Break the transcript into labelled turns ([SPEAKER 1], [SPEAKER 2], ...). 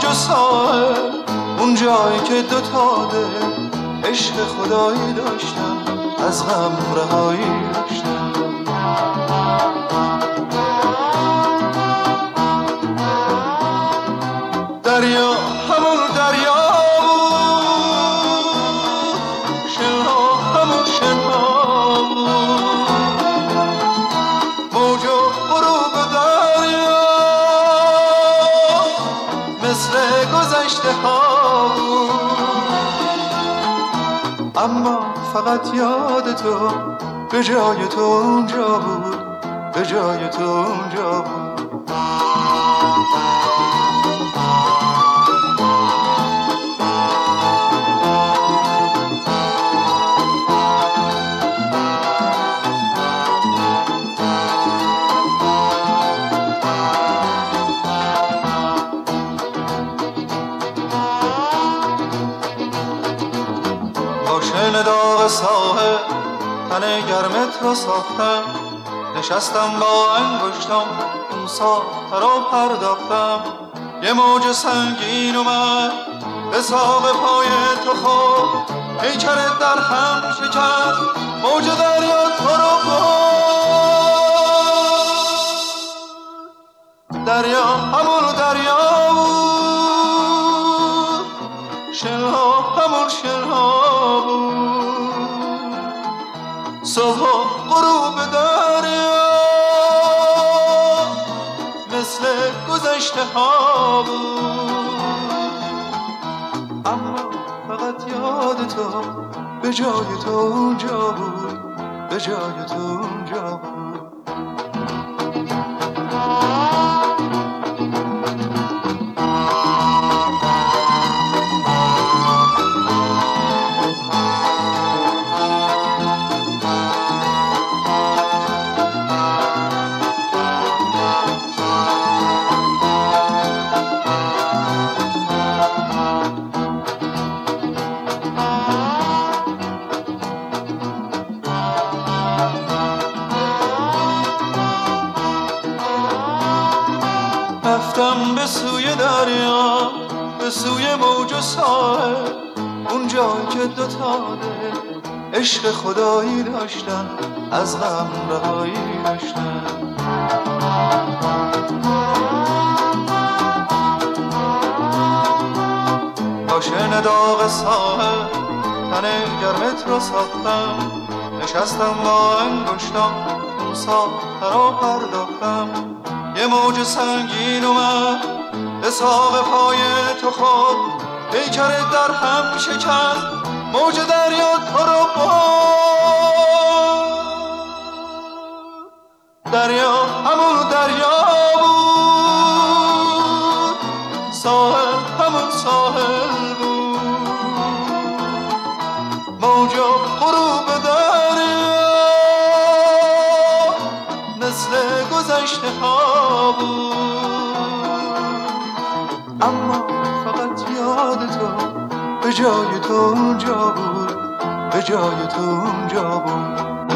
[SPEAKER 1] موج ساحل، اون جایی که دوتا دل عشق خدایی داشتن، از غم رهایی داشتن. دریا همون دریا بود، شنها همون شنها بود، موج و غروب دریا مثل گذشته ها بود. اما فقط یاد تو به جای تو اونجا بود، به جای تو اونجا بود. شن داغ ساحل تن گرمت رو ساختم، نشستم با انگشتم اون ساحل رو پرداختم. یه موج سنگین اومد به ساق پای تو خورد، پیکرت در هم شکست، موج دریا تو رو برد. دریا همون دریا بود، شنها همون شنها بود، صبح و غروب دریا مثل گذشته ها بود. اما فقط یاد تو به جای تو اونجا بود، به جای تو اونجا بود. رفتم به سوی دریا، به سوی موج و ساحل، اون جایی که دوتا دل عشق خدایی داشتن، از غم رهایی داشتن. با شن داغ ساحل تن گرمت رو ساختم، نشستم با انگشتم اون ساحل رو پرداختم. یه موج سنگین اومد به ساق پای تو خورد، پیکرت در هم شکست، موج دریا تو رو برد. دریا همون دریا بود، ساحل همون ساحل بود، موج و غروب دریا مثل گذشته ها بود. اما فقط یاد تو به جای تو اونجا بود، به جای تو اونجا بود.